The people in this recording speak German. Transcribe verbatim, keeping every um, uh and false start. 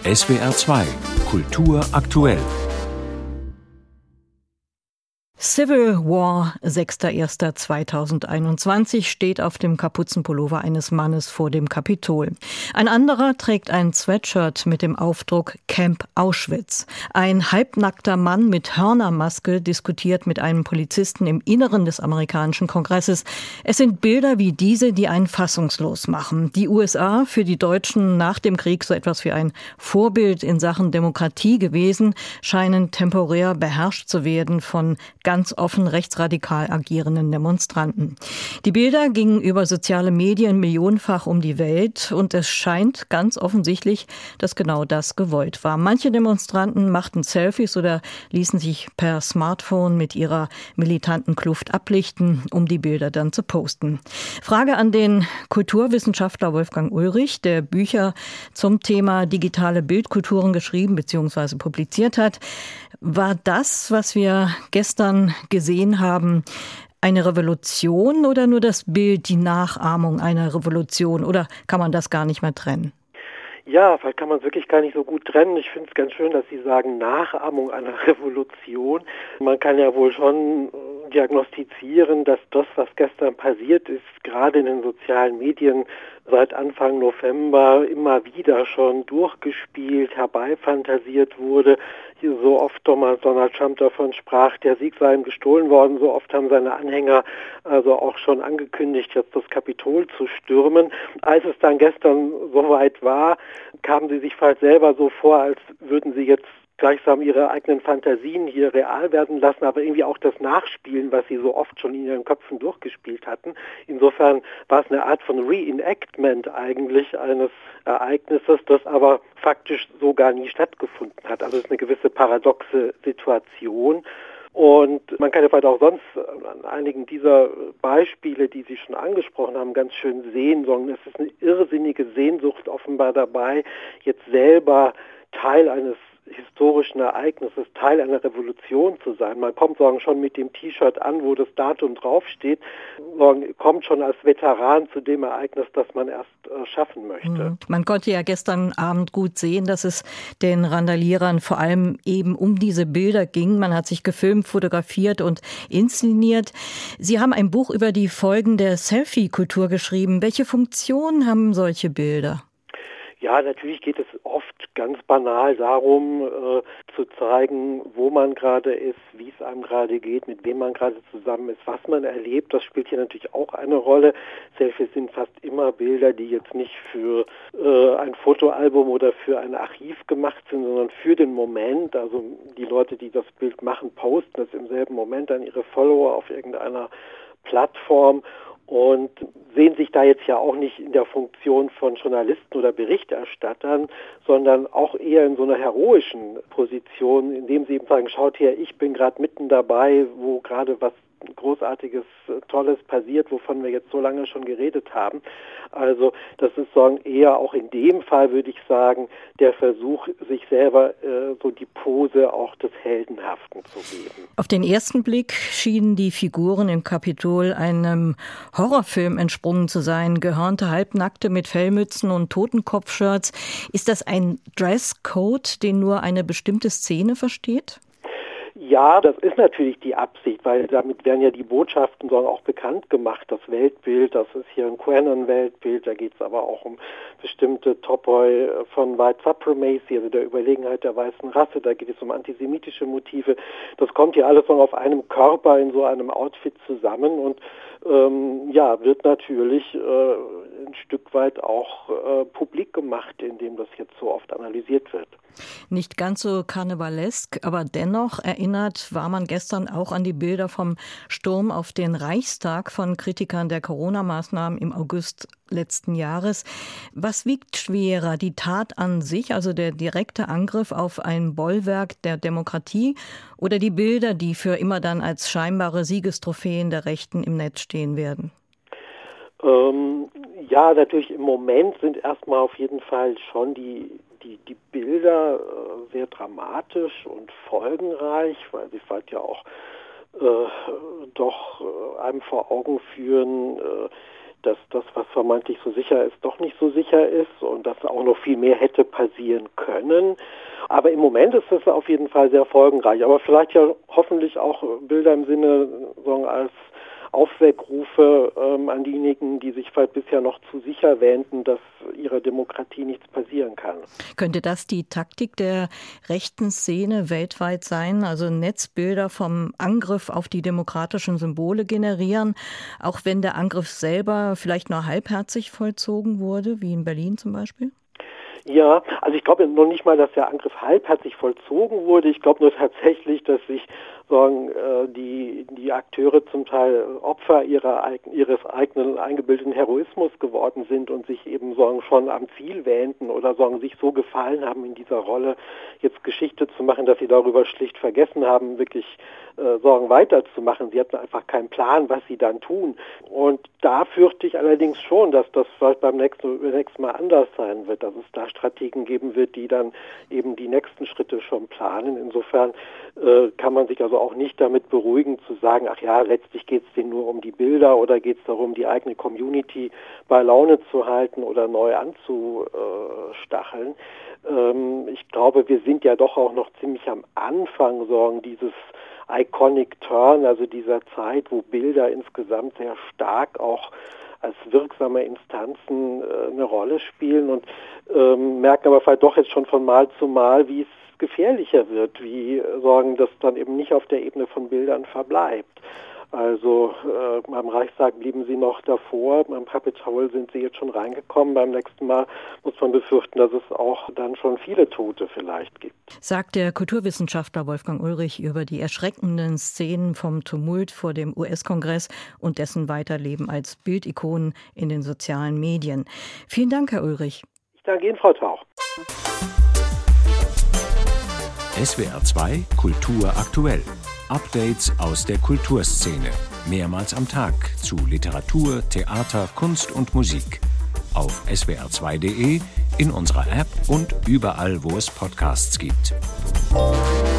S W R zwei Kultur aktuell. Civil War, sechster erster zweitausendeinundzwanzig, steht auf dem Kapuzenpullover eines Mannes vor dem Kapitol. Ein anderer trägt ein Sweatshirt mit dem Aufdruck Camp Auschwitz. Ein halbnackter Mann mit Hörnermaske diskutiert mit einem Polizisten im Inneren des amerikanischen Kongresses. Es sind Bilder wie diese, die einen fassungslos machen. Die U S A, für die Deutschen nach dem Krieg so etwas wie ein Vorbild in Sachen Demokratie gewesen, scheinen temporär beherrscht zu werden von ganz offen rechtsradikal agierenden Demonstranten. Die Bilder gingen über soziale Medien millionenfach um die Welt und es scheint ganz offensichtlich, dass genau das gewollt war. Manche Demonstranten machten Selfies oder ließen sich per Smartphone mit ihrer militanten Kluft ablichten, um die Bilder dann zu posten. Frage an den Kulturwissenschaftler Wolfgang Ulrich, der Bücher zum Thema digitale Bildkulturen geschrieben bzw. publiziert hat. War das, was wir gestern gesehen haben, eine Revolution oder nur das Bild, die Nachahmung einer Revolution? Oder kann man das gar nicht mehr trennen? Ja, vielleicht kann man es wirklich gar nicht so gut trennen. Ich finde es ganz schön, dass Sie sagen Nachahmung einer Revolution. Man kann ja wohl schon diagnostizieren, dass das, was gestern passiert ist, gerade in den sozialen Medien seit Anfang November immer wieder schon durchgespielt, herbeifantasiert wurde. Hier so oft Donald Trump davon sprach, der Sieg sei ihm gestohlen worden. So oft haben seine Anhänger also auch schon angekündigt, jetzt das Kapitol zu stürmen. Als es dann gestern soweit war, kamen sie sich vielleicht selber so vor, als würden sie jetzt gleichsam ihre eigenen Fantasien hier real werden lassen, aber irgendwie auch das Nachspielen, was sie so oft schon in ihren Köpfen durchgespielt hatten. Insofern war es eine Art von Reenactment eigentlich eines Ereignisses, das aber faktisch so gar nie stattgefunden hat. Also es ist eine gewisse paradoxe Situation. Und man kann ja vielleicht auch sonst an einigen dieser Beispiele, die Sie schon angesprochen haben, ganz schön sehen, sondern es ist eine irrsinnige Sehnsucht offenbar dabei, jetzt selber Teil eines historischen Ereignisses, Teil einer Revolution zu sein. Man kommt sagen, schon mit dem T-Shirt an, wo das Datum draufsteht, sagen, kommt schon als Veteran zu dem Ereignis, das man erst äh, schaffen möchte. Man konnte ja gestern Abend gut sehen, dass es den Randalierern vor allem eben um diese Bilder ging. Man hat sich gefilmt, fotografiert und inszeniert. Sie haben ein Buch über die Folgen der Selfie-Kultur geschrieben. Welche Funktion haben solche Bilder? Ja, natürlich geht es oft ganz banal darum, äh, zu zeigen, wo man gerade ist, wie es einem gerade geht, mit wem man gerade zusammen ist, was man erlebt. Das spielt hier natürlich auch eine Rolle. Selfies sind fast immer Bilder, die jetzt nicht für äh, ein Fotoalbum oder für ein Archiv gemacht sind, sondern für den Moment. Also die Leute, die das Bild machen, posten es im selben Moment an ihre Follower auf irgendeiner Plattform und sehen sich da jetzt ja auch nicht in der Funktion von Journalisten oder Berichterstattern, sondern auch eher in so einer heroischen Position, indem sie eben sagen, schaut her, ich bin gerade mitten dabei, wo gerade was Großartiges, Tolles passiert, wovon wir jetzt so lange schon geredet haben. Also das ist sagen, eher auch in dem Fall, würde ich sagen, der Versuch, sich selber äh, so die Pose auch des Heldenhaften zu geben. Auf den ersten Blick schienen die Figuren im Kapitol einem Horrorfilm entsprungen zu sein. Gehörnte Halbnackte mit Fellmützen und Totenkopfshirts. Ist das ein Dresscode, den nur eine bestimmte Szene versteht? Ja, das ist natürlich die Absicht, weil damit werden ja die Botschaften so auch bekannt gemacht. Das Weltbild, das ist hier ein QAnon-Weltbild, da geht es aber auch um bestimmte Topoi von White Supremacy, also der Überlegenheit der weißen Rasse, da geht es um antisemitische Motive. Das kommt hier alles so auf einem Körper in so einem Outfit zusammen und ähm, ja, wird natürlich äh, ein Stück weit auch äh, publik gemacht, indem das jetzt so oft analysiert wird. Nicht ganz so karnevalesk, aber dennoch erinnert war man gestern auch an die Bilder vom Sturm auf den Reichstag von Kritikern der Corona-Maßnahmen im August letzten Jahres. Was wiegt schwerer, die Tat an sich, also der direkte Angriff auf ein Bollwerk der Demokratie, oder die Bilder, die für immer dann als scheinbare Siegestrophäen der Rechten im Netz stehen werden? Ähm, ja, natürlich im Moment sind erstmal auf jeden Fall schon die Die, die Bilder äh, sehr dramatisch und folgenreich, weil sie vielleicht ja auch äh, doch äh, einem vor Augen führen, äh, dass das, was vermeintlich so sicher ist, doch nicht so sicher ist und dass auch noch viel mehr hätte passieren können. Aber im Moment ist das auf jeden Fall sehr folgenreich. Aber vielleicht ja hoffentlich auch Bilder im Sinne, sagen, als Aufweckrufe ähm, an diejenigen, die sich vielleicht bisher noch zu sicher wähnten, dass ihrer Demokratie nichts passieren kann. Könnte das die Taktik der rechten Szene weltweit sein? Also Netzbilder vom Angriff auf die demokratischen Symbole generieren, auch wenn der Angriff selber vielleicht nur halbherzig vollzogen wurde, wie in Berlin zum Beispiel? Ja, also ich glaube noch nicht mal, dass der Angriff halbherzig vollzogen wurde. Ich glaube nur tatsächlich, dass sich sagen, die, die Akteure zum Teil Opfer ihrer, ihres eigenen eingebildeten Heroismus geworden sind und sich eben sagen, schon am Ziel wähnten oder sagen, sich so gefallen haben in dieser Rolle, jetzt Geschichte zu machen, dass sie darüber schlicht vergessen haben, wirklich äh, sagen, weiterzumachen. Sie hatten einfach keinen Plan, was sie dann tun. Und da fürchte ich allerdings schon, dass das vielleicht beim nächsten, beim nächsten Mal anders sein wird, dass es da Strategen geben wird, die dann eben die nächsten Schritte schon planen. Insofern äh, kann man sich also auch nicht damit beruhigen zu sagen, ach ja, letztlich geht es denen nur um die Bilder oder geht es darum, die eigene Community bei Laune zu halten oder neu anzustacheln. Ähm, ich glaube, wir sind ja doch auch noch ziemlich am Anfang sagen, dieses Iconic Turn, also dieser Zeit, wo Bilder insgesamt sehr stark auch als wirksame Instanzen äh, eine Rolle spielen und ähm, merken aber vielleicht doch jetzt schon von Mal zu Mal, wie es gefährlicher wird, wie sagen, dass dann eben nicht auf der Ebene von Bildern verbleibt. Also äh, beim Reichstag blieben sie noch davor, beim Capitol sind sie jetzt schon reingekommen. Beim nächsten Mal muss man befürchten, dass es auch dann schon viele Tote vielleicht gibt. Sagt der Kulturwissenschaftler Wolfgang Ulrich über die erschreckenden Szenen vom Tumult vor dem U S-Kongress und dessen Weiterleben als Bildikonen in den sozialen Medien. Vielen Dank, Herr Ulrich. Ich danke Ihnen, Frau Tauch. S W R zwei Kultur aktuell. Updates aus der Kulturszene. Mehrmals am Tag zu Literatur, Theater, Kunst und Musik. Auf S W R zwei Punkt de, in unserer App und überall, wo es Podcasts gibt.